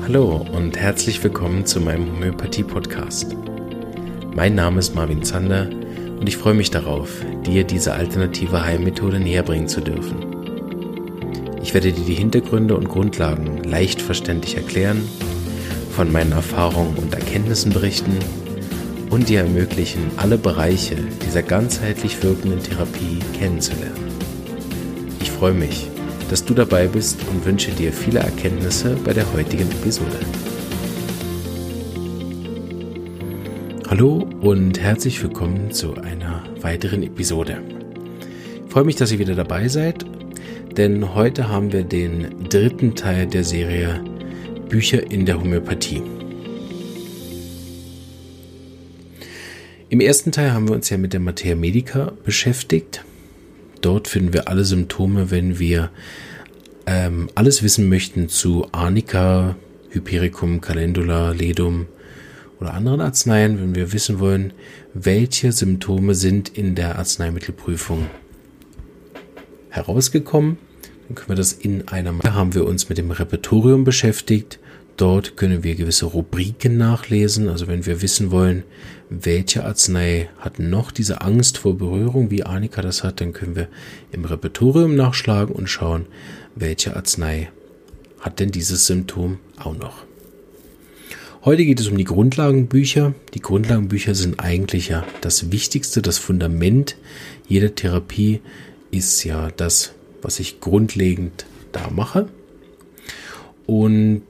Hallo und herzlich willkommen zu meinem Homöopathie-Podcast. Mein Name ist Marvin Zander und ich freue mich darauf, dir diese alternative Heilmethode näher bringen zu dürfen. Ich werde dir die Hintergründe und Grundlagen leicht verständlich erklären, von meinen Erfahrungen und Erkenntnissen berichten und dir ermöglichen, alle Bereiche dieser ganzheitlich wirkenden Therapie kennenzulernen. Ich freue mich, dass du dabei bist und wünsche dir viele Erkenntnisse bei der heutigen Episode. Hallo und herzlich willkommen zu einer weiteren Episode. Ich freue mich, dass ihr wieder dabei seid, denn heute haben wir den dritten Teil der Serie Bücher in der Homöopathie. Im ersten Teil haben wir uns ja mit der Materia Medica beschäftigt. Dort finden wir alle Symptome, wenn wir alles wissen möchten zu Arnika, Hypericum, Calendula, Ledum oder anderen Arzneien, wenn wir wissen wollen, welche Symptome sind in der Arzneimittelprüfung herausgekommen. Dann können wir das in einer Mappe. Haben wir uns mit dem Repertorium beschäftigt. Dort können wir gewisse Rubriken nachlesen. Also wenn wir wissen wollen, welche Arznei hat noch diese Angst vor Berührung, wie Arnika das hat, dann können wir im Repertorium nachschlagen und schauen, welche Arznei hat denn dieses Symptom auch noch. Heute geht es um die Grundlagenbücher. Die Grundlagenbücher sind eigentlich ja das Wichtigste, das Fundament jeder Therapie ist ja das, was ich grundlegend da mache. Und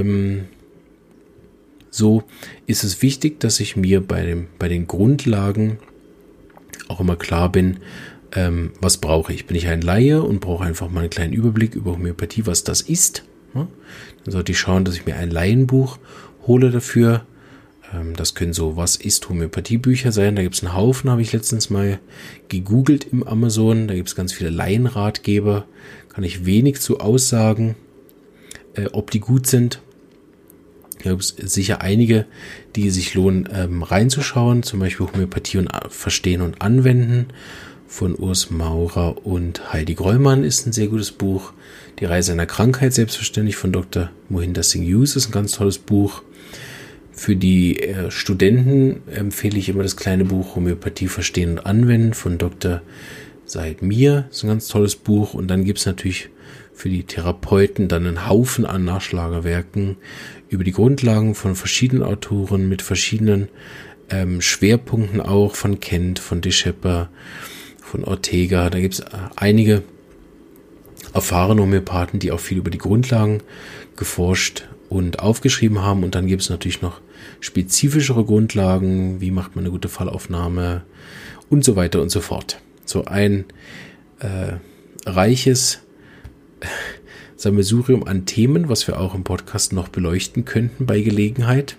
so ist es wichtig, dass ich mir bei den Grundlagen auch immer klar bin, was brauche ich. Bin ich ein Laie und brauche einfach mal einen kleinen Überblick über Homöopathie, was das ist. Dann sollte ich schauen, dass ich mir ein Laienbuch hole dafür. Das können so Was ist Homöopathiebücher sein. Da gibt es einen Haufen, habe ich letztens mal gegoogelt im Amazon. Da gibt es ganz viele Laienratgeber. Kann ich wenig zu aussagen, ob die gut sind. Da gibt es sicher einige, die sich lohnen, reinzuschauen. Zum Beispiel Homöopathie und Verstehen und Anwenden von Urs Maurer und Heidi Grollmann ist ein sehr gutes Buch. Die Reise einer Krankheit, selbstverständlich, von Dr. Mohinder Singh Hughes ist ein ganz tolles Buch. Für die Studenten empfehle ich immer das kleine Buch Homöopathie Verstehen und Anwenden von Dr. Said Mir. Das ist ein ganz tolles Buch. Und dann gibt es natürlich für die Therapeuten dann einen Haufen an Nachschlagewerken über die Grundlagen von verschiedenen Autoren mit verschiedenen Schwerpunkten auch, von Kent, von De Schepper, von Ortega. Da gibt es einige erfahrene Homöopathen, die auch viel über die Grundlagen geforscht und aufgeschrieben haben. Und dann gibt es natürlich noch spezifischere Grundlagen, wie macht man eine gute Fallaufnahme und so weiter und so fort. So ein reiches Sammelsurium an Themen, was wir auch im Podcast noch beleuchten könnten bei Gelegenheit.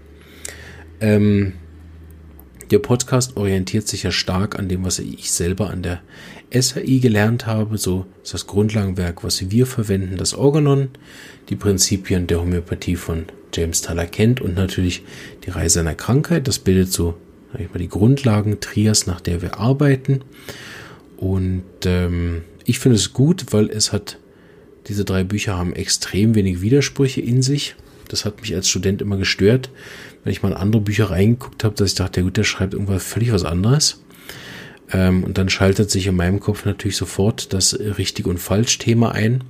Der Podcast orientiert sich ja stark an dem, was ich selber an der SHI gelernt habe. So ist das Grundlagenwerk, was wir verwenden, das Organon, die Prinzipien der Homöopathie von James Tylor Kent und natürlich die Reise einer Krankheit. Das bildet so, sag ich mal, die Grundlagen-Trias, nach der wir arbeiten. Und ich finde es gut, weil diese 3 Bücher haben extrem wenig Widersprüche in sich. Das hat mich als Student immer gestört, wenn ich mal in andere Bücher reingeguckt habe, dass ich dachte, ja gut, der schreibt irgendwas völlig was anderes. Und dann schaltet sich in meinem Kopf natürlich sofort das Richtig- und Falsch-Thema ein,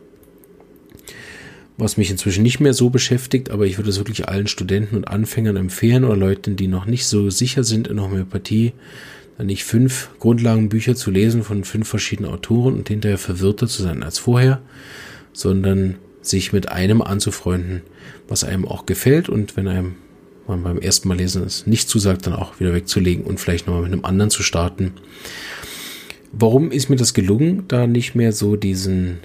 was mich inzwischen nicht mehr so beschäftigt, aber ich würde es wirklich allen Studenten und Anfängern empfehlen oder Leuten, die noch nicht so sicher sind in Homöopathie, dann nicht 5 Grundlagenbücher zu lesen von 5 verschiedenen Autoren und hinterher verwirrter zu sein als vorher, sondern sich mit einem anzufreunden, was einem auch gefällt und wenn einem man beim ersten Mal lesen es nicht zusagt, dann auch wieder wegzulegen und vielleicht nochmal mit einem anderen zu starten. Warum ist mir das gelungen, da nicht mehr so diesen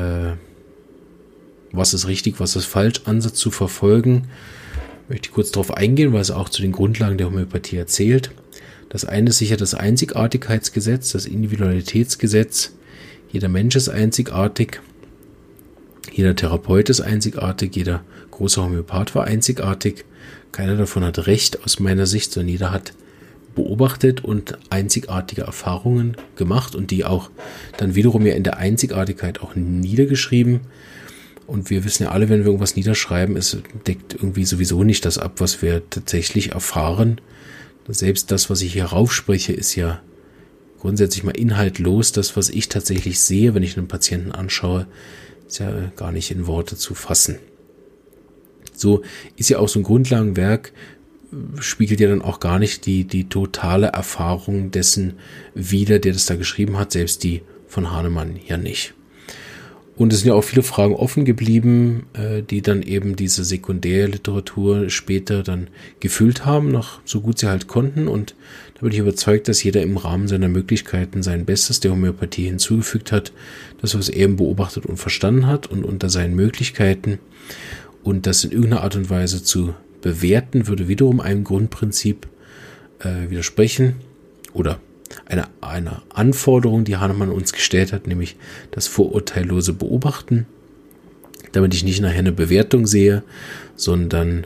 was ist richtig, was ist falsch Ansatz zu verfolgen? Möchte ich kurz darauf eingehen, weil es auch zu den Grundlagen der Homöopathie erzählt. Das eine ist sicher das Einzigartigkeitsgesetz, das Individualitätsgesetz. Jeder Mensch ist einzigartig. Jeder Therapeut ist einzigartig. Jeder große Homöopath war einzigartig. Keiner davon hat Recht aus meiner Sicht, sondern jeder hat beobachtet und einzigartige Erfahrungen gemacht und die auch dann wiederum ja in der Einzigartigkeit auch niedergeschrieben. Und wir wissen ja alle, wenn wir irgendwas niederschreiben, es deckt irgendwie sowieso nicht das ab, was wir tatsächlich erfahren. Selbst das, was ich hier raufspreche, ist ja grundsätzlich mal inhaltlos. Das, was ich tatsächlich sehe, wenn ich einen Patienten anschaue, ist ja gar nicht in Worte zu fassen. So ist ja auch so ein Grundlagenwerk, spiegelt ja dann auch gar nicht die totale Erfahrung dessen wider, der das da geschrieben hat, selbst die von Hahnemann ja nicht. Und es sind ja auch viele Fragen offen geblieben, die dann eben diese Sekundärliteratur später dann gefüllt haben, noch so gut sie halt konnten. Und da bin ich überzeugt, dass jeder im Rahmen seiner Möglichkeiten sein Bestes der Homöopathie hinzugefügt hat, das, was er eben beobachtet und verstanden hat und unter seinen Möglichkeiten. Und das in irgendeiner Art und Weise zu bewerten, würde wiederum einem Grundprinzip widersprechen oder einer Anforderung, die Hahnemann uns gestellt hat, nämlich das vorurteillose Beobachten, damit ich nicht nachher eine Bewertung sehe, sondern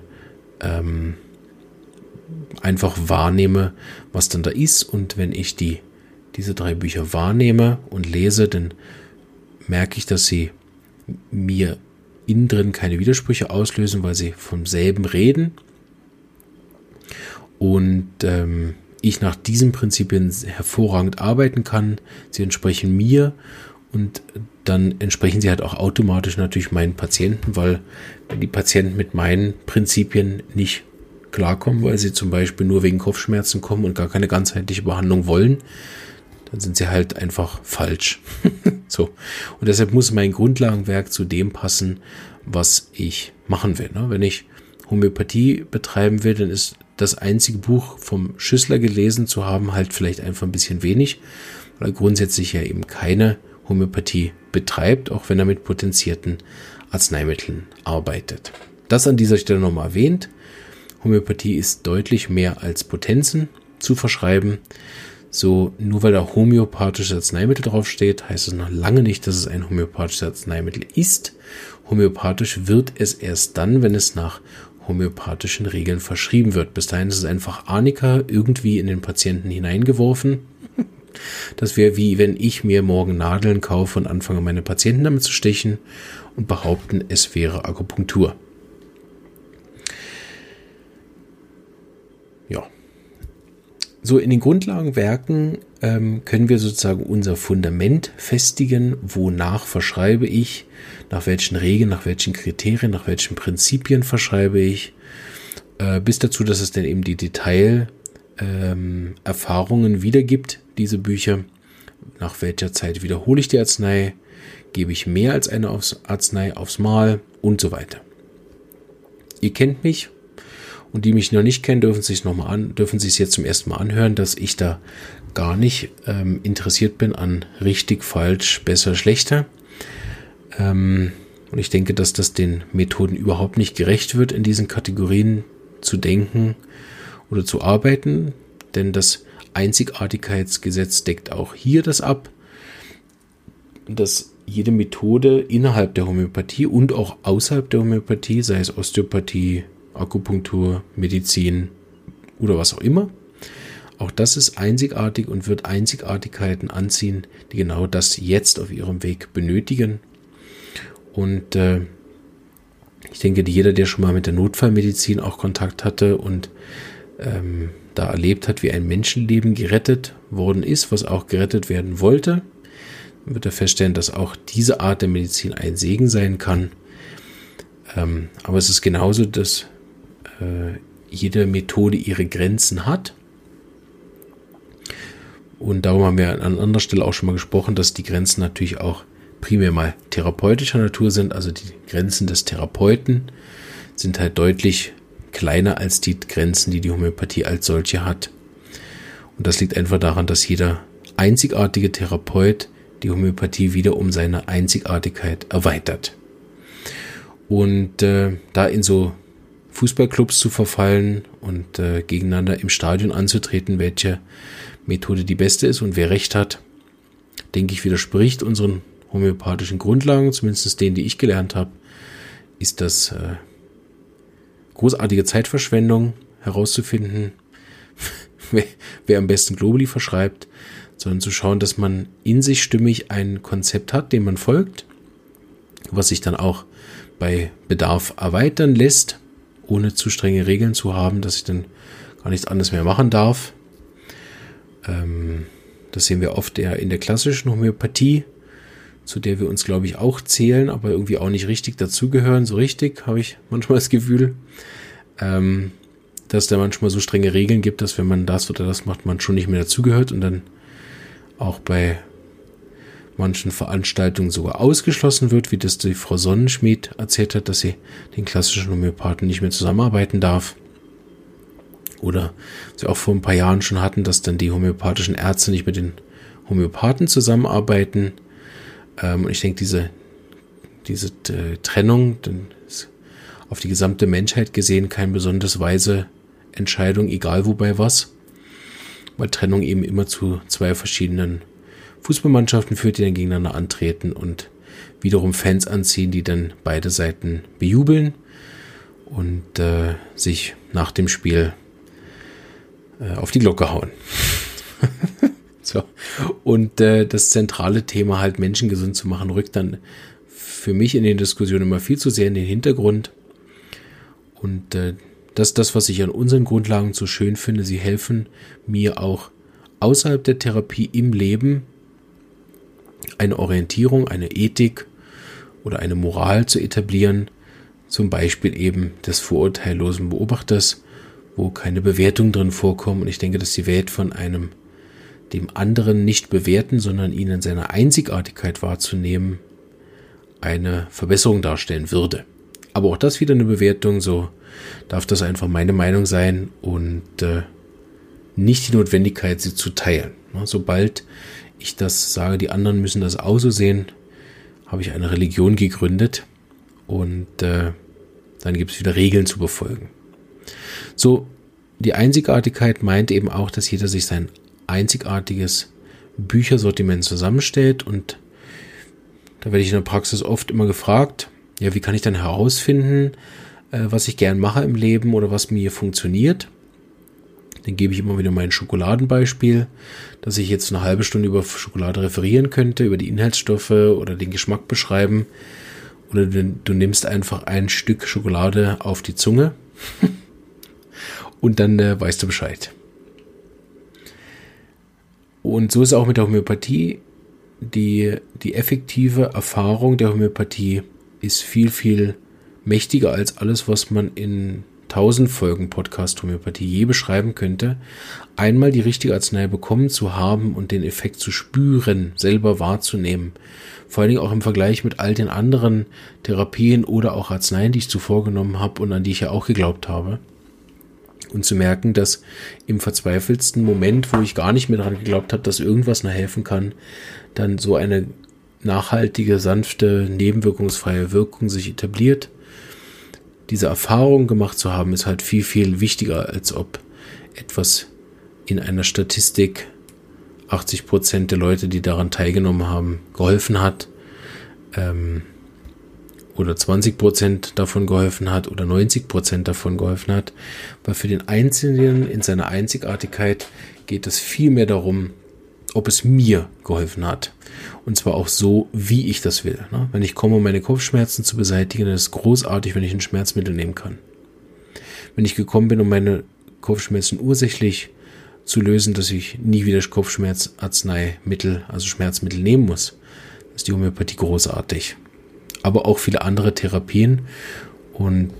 einfach wahrnehme, was dann da ist. Und wenn ich diese 3 Bücher wahrnehme und lese, dann merke ich, dass sie mir innen drin keine Widersprüche auslösen, weil sie vom selben reden. Und ich nach diesen Prinzipien hervorragend arbeiten kann. Sie entsprechen mir und dann entsprechen sie halt auch automatisch natürlich meinen Patienten, weil wenn die Patienten mit meinen Prinzipien nicht klarkommen, weil sie zum Beispiel nur wegen Kopfschmerzen kommen und gar keine ganzheitliche Behandlung wollen, dann sind sie halt einfach falsch. So. Und deshalb muss mein Grundlagenwerk zu dem passen, was ich machen will. Wenn ich Homöopathie betreiben will, dann ist das einzige Buch vom Schüssler gelesen zu haben halt vielleicht einfach ein bisschen wenig, weil er grundsätzlich ja eben keine Homöopathie betreibt, auch wenn er mit potenzierten Arzneimitteln arbeitet. Das an dieser Stelle nochmal erwähnt. Homöopathie ist deutlich mehr als Potenzen zu verschreiben. So, nur weil da homöopathisches Arzneimittel draufsteht, heißt es noch lange nicht, dass es ein homöopathisches Arzneimittel ist. Homöopathisch wird es erst dann, wenn es nach homöopathischen Regeln verschrieben wird. Bis dahin ist es einfach Arnika irgendwie in den Patienten hineingeworfen. Das wäre wie wenn ich mir morgen Nadeln kaufe und anfange, meine Patienten damit zu stechen und behaupten, es wäre Akupunktur. Ja. So, in den Grundlagenwerken können wir sozusagen unser Fundament festigen, wonach verschreibe ich, nach welchen Regeln, nach welchen Kriterien, nach welchen Prinzipien verschreibe ich, bis dazu, dass es dann eben die Detailerfahrungen wiedergibt, diese Bücher, nach welcher Zeit wiederhole ich die Arznei, gebe ich mehr als eine Arznei aufs Mal und so weiter. Ihr kennt mich. Und die mich noch nicht kennen, dürfen sich es jetzt zum ersten Mal anhören, dass ich da gar nicht interessiert bin an richtig, falsch, besser, schlechter. Und ich denke, dass das den Methoden überhaupt nicht gerecht wird, in diesen Kategorien zu denken oder zu arbeiten. Denn das Einzigartigkeitsgesetz deckt auch hier das ab, dass jede Methode innerhalb der Homöopathie und auch außerhalb der Homöopathie, sei es Osteopathie, Akupunktur, Medizin oder was auch immer. Auch das ist einzigartig und wird Einzigartigkeiten anziehen, die genau das jetzt auf ihrem Weg benötigen. Und ich denke, jeder, der schon mal mit der Notfallmedizin auch Kontakt hatte und da erlebt hat, wie ein Menschenleben gerettet worden ist, was auch gerettet werden wollte, wird er feststellen, dass auch diese Art der Medizin ein Segen sein kann. Aber es ist genauso, dass jede Methode ihre Grenzen hat. Und darum haben wir an anderer Stelle auch schon mal gesprochen, dass die Grenzen natürlich auch primär mal therapeutischer Natur sind. Also die Grenzen des Therapeuten sind halt deutlich kleiner als die Grenzen, die die Homöopathie als solche hat. Und das liegt einfach daran, dass jeder einzigartige Therapeut die Homöopathie wieder um seine Einzigartigkeit erweitert. Und da in so Fußballclubs zu verfallen und gegeneinander im Stadion anzutreten, welche Methode die beste ist und wer recht hat, denke ich, widerspricht unseren homöopathischen Grundlagen, zumindest denen, die ich gelernt habe, ist das großartige Zeitverschwendung herauszufinden, wer am besten Globuli verschreibt, sondern zu schauen, dass man in sich stimmig ein Konzept hat, dem man folgt, was sich dann auch bei Bedarf erweitern lässt, ohne zu strenge Regeln zu haben, dass ich dann gar nichts anderes mehr machen darf. Das sehen wir oft eher in der klassischen Homöopathie, zu der wir uns, glaube ich, auch zählen, aber irgendwie auch nicht richtig dazugehören. So richtig, habe ich manchmal das Gefühl, dass da manchmal so strenge Regeln gibt, dass wenn man das oder das macht, man schon nicht mehr dazugehört und dann auch bei manchen Veranstaltungen sogar ausgeschlossen wird, wie das die Frau Sonnenschmidt erzählt hat, dass sie den klassischen Homöopathen nicht mehr zusammenarbeiten darf. Oder sie auch vor ein paar Jahren schon hatten, dass dann die homöopathischen Ärzte nicht mit den Homöopathen zusammenarbeiten. Und ich denke, diese Trennung ist auf die gesamte Menschheit gesehen keine besonders weise Entscheidung, egal wobei was. Weil Trennung eben immer zu zwei verschiedenen Fußballmannschaften führt, die dann gegeneinander antreten und wiederum Fans anziehen, die dann beide Seiten bejubeln und sich nach dem Spiel auf die Glocke hauen. So. Und das zentrale Thema, halt Menschen gesund zu machen, rückt dann für mich in den Diskussionen immer viel zu sehr in den Hintergrund. Und das ist das, was ich an unseren Grundlagen so schön finde. Sie helfen mir auch außerhalb der Therapie im Leben eine Orientierung, eine Ethik oder eine Moral zu etablieren. Zum Beispiel eben des vorurteillosen Beobachters, wo keine Bewertung drin vorkommen. Und ich denke, dass die Welt von einem dem anderen nicht bewerten, sondern ihn in seiner Einzigartigkeit wahrzunehmen, eine Verbesserung darstellen würde. Aber auch das wieder eine Bewertung, so darf das einfach meine Meinung sein und nicht die Notwendigkeit, sie zu teilen. Sobald ich das sage, die anderen müssen das auch so sehen, habe ich eine Religion gegründet und dann gibt es wieder Regeln zu befolgen. So, die Einzigartigkeit meint eben auch, dass jeder sich sein einzigartiges Büchersortiment zusammenstellt und da werde ich in der Praxis oft immer gefragt, ja, wie kann ich dann herausfinden, was ich gern mache im Leben oder was mir funktioniert? Dann gebe ich immer wieder mein Schokoladenbeispiel, dass ich jetzt eine halbe Stunde über Schokolade referieren könnte, über die Inhaltsstoffe oder den Geschmack beschreiben. Oder du nimmst einfach ein Stück Schokolade auf die Zunge und dann weißt du Bescheid. Und so ist es auch mit der Homöopathie. Die effektive Erfahrung der Homöopathie ist viel, viel mächtiger als alles, was man in 1000 Folgen Podcast Homöopathie je beschreiben könnte. Einmal die richtige Arznei bekommen zu haben und den Effekt zu spüren, selber wahrzunehmen. Vor allen Dingen auch im Vergleich mit all den anderen Therapien oder auch Arzneien, die ich zuvor genommen habe und an die ich ja auch geglaubt habe. Und zu merken, dass im verzweifeltsten Moment, wo ich gar nicht mehr daran geglaubt habe, dass irgendwas noch helfen kann, dann so eine nachhaltige, sanfte, nebenwirkungsfreie Wirkung sich etabliert. Diese Erfahrung gemacht zu haben, ist halt viel, viel wichtiger, als ob etwas in einer Statistik 80% der Leute, die daran teilgenommen haben, geholfen hat, oder 20% davon geholfen hat oder 90% davon geholfen hat, weil für den Einzelnen in seiner Einzigartigkeit geht es viel mehr darum, ob es mir geholfen hat. Und zwar auch so, wie ich das will. Wenn ich komme, um meine Kopfschmerzen zu beseitigen, dann ist es großartig, wenn ich ein Schmerzmittel nehmen kann. Wenn ich gekommen bin, um meine Kopfschmerzen ursächlich zu lösen, dass ich nie wieder Kopfschmerzarzneimittel, also Schmerzmittel nehmen muss, ist die Homöopathie großartig. Aber auch viele andere Therapien. Und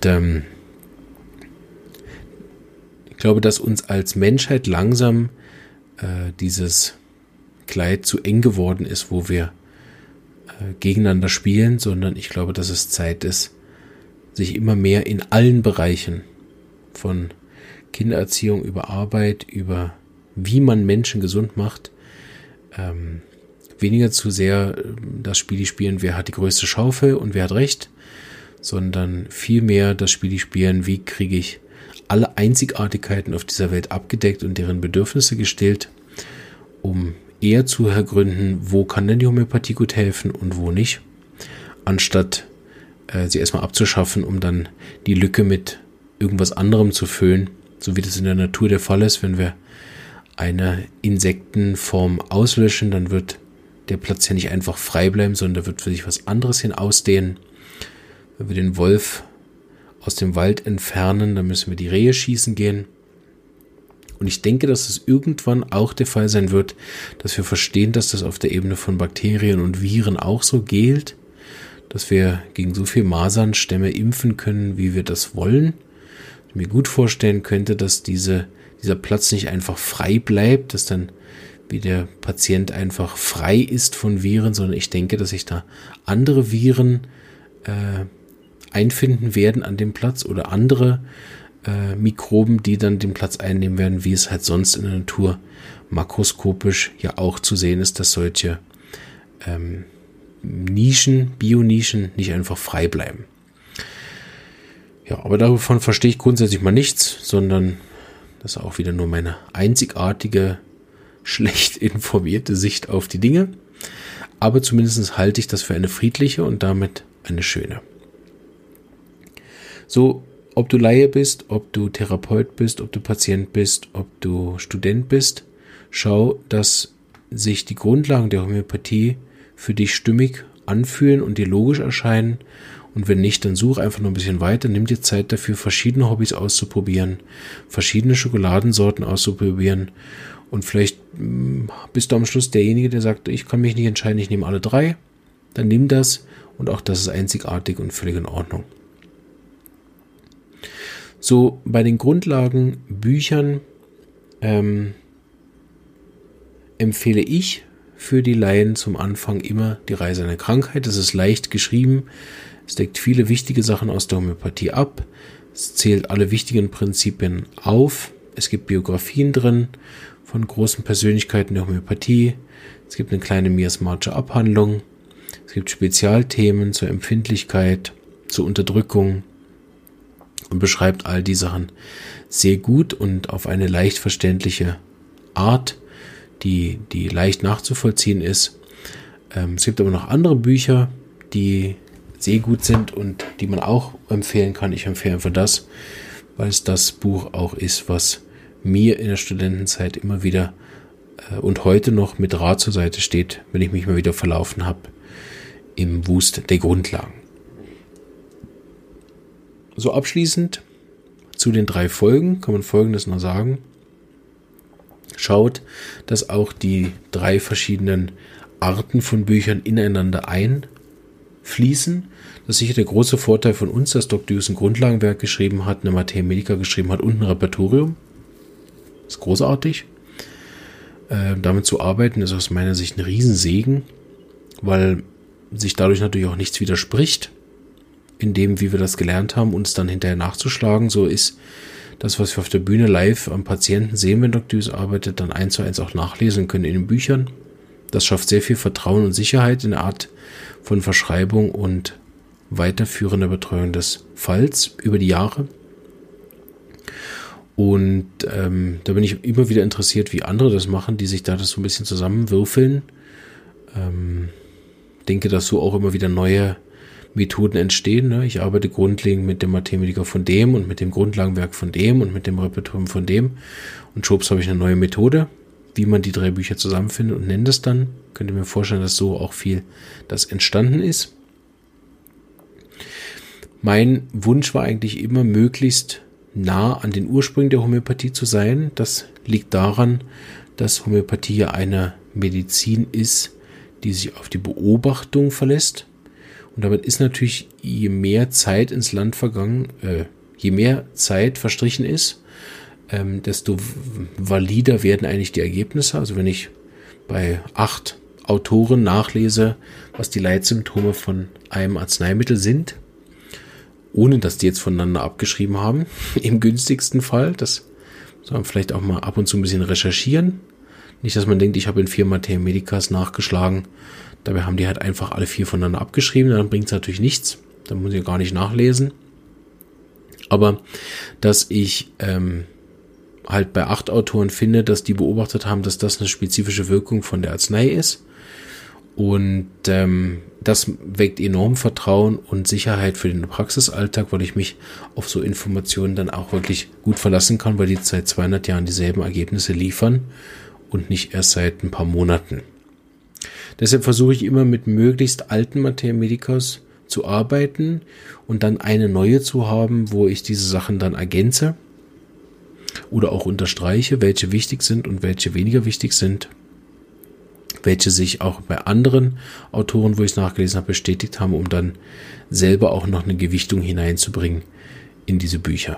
ich glaube, dass uns als Menschheit langsam dieses Kleid zu eng geworden ist, wo wir gegeneinander spielen, sondern ich glaube, dass es Zeit ist, sich immer mehr in allen Bereichen von Kindererziehung über Arbeit, über wie man Menschen gesund macht, weniger zu sehr das Spiel spielen, wer hat die größte Schaufel und wer hat recht, sondern vielmehr das Spiel spielen, wie kriege ich alle Einzigartigkeiten auf dieser Welt abgedeckt und deren Bedürfnisse gestillt, um eher zu ergründen, wo kann denn die Homöopathie gut helfen und wo nicht, anstatt sie erstmal abzuschaffen, um dann die Lücke mit irgendwas anderem zu füllen, so wie das in der Natur der Fall ist. Wenn wir eine Insektenform auslöschen, dann wird der Platz ja nicht einfach frei bleiben, sondern da wird sich was anderes hin ausdehnen. Wenn wir den Wolf aus dem Wald entfernen, dann müssen wir die Rehe schießen gehen. Und ich denke, dass es irgendwann auch der Fall sein wird, dass wir verstehen, dass das auf der Ebene von Bakterien und Viren auch so gilt, dass wir gegen so viel Masernstämme impfen können, wie wir das wollen. Ich mir gut vorstellen könnte, dass dieser Platz nicht einfach frei bleibt, dass dann wie der Patient einfach frei ist von Viren, sondern ich denke, dass sich da andere Viren einfinden werden an dem Platz oder andere Mikroben, die dann den Platz einnehmen werden, wie es halt sonst in der Natur makroskopisch ja auch zu sehen ist, dass solche Bionischen nicht einfach frei bleiben. Ja, aber davon verstehe ich grundsätzlich mal nichts, sondern das ist auch wieder nur meine einzigartige, schlecht informierte Sicht auf die Dinge. Aber zumindest halte ich das für eine friedliche und damit eine schöne. So, ob du Laie bist, ob du Therapeut bist, ob du Patient bist, ob du Student bist, schau, dass sich die Grundlagen der Homöopathie für dich stimmig anfühlen und dir logisch erscheinen. Und wenn nicht, dann such einfach noch ein bisschen weiter, nimm dir Zeit dafür, verschiedene Hobbys auszuprobieren, verschiedene Schokoladensorten auszuprobieren. Und vielleicht bist du am Schluss derjenige, der sagt, ich kann mich nicht entscheiden, ich nehme alle 3. Dann nimm das und auch das ist einzigartig und völlig in Ordnung. So, bei den Grundlagenbüchern empfehle ich für die Laien zum Anfang immer die Reise einer Krankheit. Es ist leicht geschrieben, es deckt viele wichtige Sachen aus der Homöopathie ab, es zählt alle wichtigen Prinzipien auf, es gibt Biografien drin von großen Persönlichkeiten der Homöopathie, es gibt eine kleine miasmatische Abhandlung, es gibt Spezialthemen zur Empfindlichkeit, zur Unterdrückung, und beschreibt all die Sachen sehr gut und auf eine leicht verständliche Art, die leicht nachzuvollziehen ist. Es gibt aber noch andere Bücher, die sehr gut sind und die man auch empfehlen kann. Ich empfehle einfach das, weil es das Buch auch ist, was mir in der Studentenzeit immer wieder und heute noch mit Rat zur Seite steht, wenn ich mich mal wieder verlaufen habe im Wust der Grundlagen. So abschließend zu den 3 Folgen kann man Folgendes noch sagen. Schaut, dass auch die 3 verschiedenen Arten von Büchern ineinander einfließen. Das ist sicher der große Vorteil von uns, dass Dr. Hughes ein Grundlagenwerk geschrieben hat, eine Materia Medica geschrieben hat und ein Repertorium. Das ist großartig. Damit zu arbeiten ist aus meiner Sicht ein Riesensegen, weil sich dadurch natürlich auch nichts widerspricht in dem, wie wir das gelernt haben, uns dann hinterher nachzuschlagen. So ist das, was wir auf der Bühne live am Patienten sehen, wenn Dr. Hughes arbeitet, dann 1:1 auch nachlesen können in den Büchern. Das schafft sehr viel Vertrauen und Sicherheit in der Art von Verschreibung und weiterführender Betreuung des Falls über die Jahre. Und da bin ich immer wieder interessiert, wie andere das machen, die sich da das so ein bisschen zusammenwürfeln. Denke, dass so auch immer wieder neue Methoden entstehen. Ne? Ich arbeite grundlegend mit dem Materia Medica von dem und mit dem Grundlagenwerk von dem und mit dem Repertorium von dem. Und schwupps habe ich eine neue Methode, wie man die 3 Bücher zusammenfindet und nenne das dann. Könnt ihr mir vorstellen, dass so auch viel das entstanden ist. Mein Wunsch war eigentlich immer, möglichst nah an den Ursprüngen der Homöopathie zu sein. Das liegt daran, dass Homöopathie ja eine Medizin ist, die sich auf die Beobachtung verlässt. Und damit ist natürlich, je mehr Zeit ins Land je mehr Zeit verstrichen ist, desto valider werden eigentlich die Ergebnisse. Also wenn ich bei 8 Autoren nachlese, was die Leitsymptome von einem Arzneimittel sind, ohne dass die jetzt voneinander abgeschrieben haben, im günstigsten Fall, das soll man vielleicht auch mal ab und zu ein bisschen recherchieren. Nicht, dass man denkt, ich habe in 4 Materia Medicas nachgeschlagen, dabei haben die halt einfach alle 4 voneinander abgeschrieben, dann bringt es natürlich nichts, dann muss ich gar nicht nachlesen. Aber dass ich halt bei 8 Autoren finde, dass die beobachtet haben, dass das eine spezifische Wirkung von der Arznei ist. Und das weckt enorm Vertrauen und Sicherheit für den Praxisalltag, weil ich mich auf so Informationen dann auch wirklich gut verlassen kann, weil die seit 200 Jahren dieselben Ergebnisse liefern und nicht erst seit ein paar Monaten. Deshalb versuche ich immer mit möglichst alten Materia Medicas zu arbeiten und dann eine neue zu haben, wo ich diese Sachen dann ergänze oder auch unterstreiche, welche wichtig sind und welche weniger wichtig sind, welche sich auch bei anderen Autoren, wo ich es nachgelesen habe, bestätigt haben, um dann selber auch noch eine Gewichtung hineinzubringen in diese Bücher.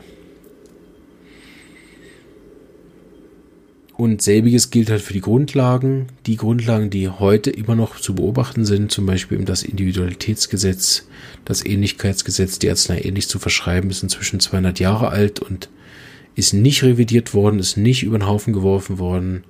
Und selbiges gilt halt für die Grundlagen, die heute immer noch zu beobachten sind, zum Beispiel das Individualitätsgesetz, das Ähnlichkeitsgesetz, die Arznei ähnlich zu verschreiben, ist inzwischen 200 Jahre alt und ist nicht revidiert worden, ist nicht über den Haufen geworfen worden,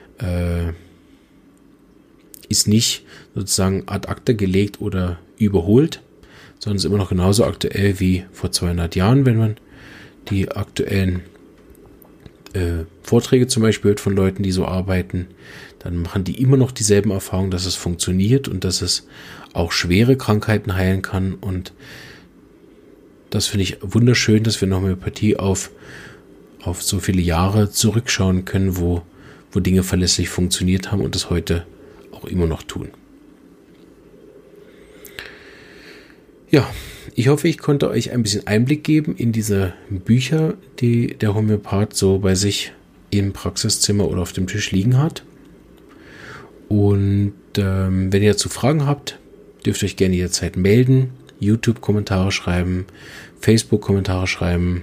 ist nicht sozusagen ad acta gelegt oder überholt, sondern ist immer noch genauso aktuell wie vor 200 Jahren, wenn man die aktuellen Vorträge zum Beispiel hört von Leuten, die so arbeiten, dann machen die immer noch dieselben Erfahrungen, dass es funktioniert und dass es auch schwere Krankheiten heilen kann. Und das finde ich wunderschön, dass wir in der Homöopathie auf so viele Jahre zurückschauen können, wo Dinge verlässlich funktioniert haben und das heute auch immer noch tun. Ja, ich hoffe, ich konnte euch ein bisschen Einblick geben in diese Bücher, die der Homöopath so bei sich im Praxiszimmer oder auf dem Tisch liegen hat. Und wenn ihr dazu Fragen habt, dürft ihr euch gerne jederzeit melden, YouTube-Kommentare schreiben, Facebook-Kommentare schreiben,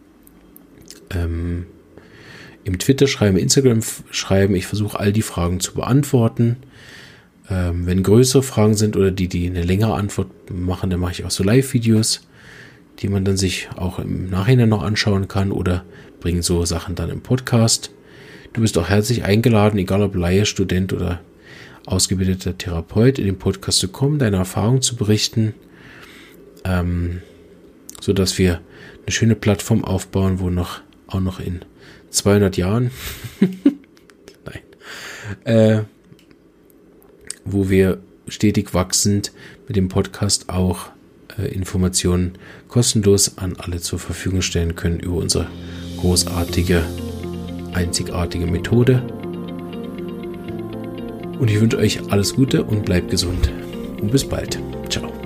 im Twitter schreiben, Instagram schreiben. Ich versuche all die Fragen zu beantworten. Wenn größere Fragen sind oder die eine längere Antwort machen, dann mache ich auch so Live-Videos, die man dann sich auch im Nachhinein noch anschauen kann oder bringen so Sachen dann im Podcast. Du bist auch herzlich eingeladen, egal ob Laie, Student oder ausgebildeter Therapeut, in den Podcast zu kommen, deine Erfahrungen zu berichten, sodass wir eine schöne Plattform aufbauen, wo auch noch in 200 Jahren wo wir stetig wachsend mit dem Podcast auch Informationen kostenlos an alle zur Verfügung stellen können über unsere großartige, einzigartige Methode. Und ich wünsche euch alles Gute und bleibt gesund. Und bis bald. Ciao.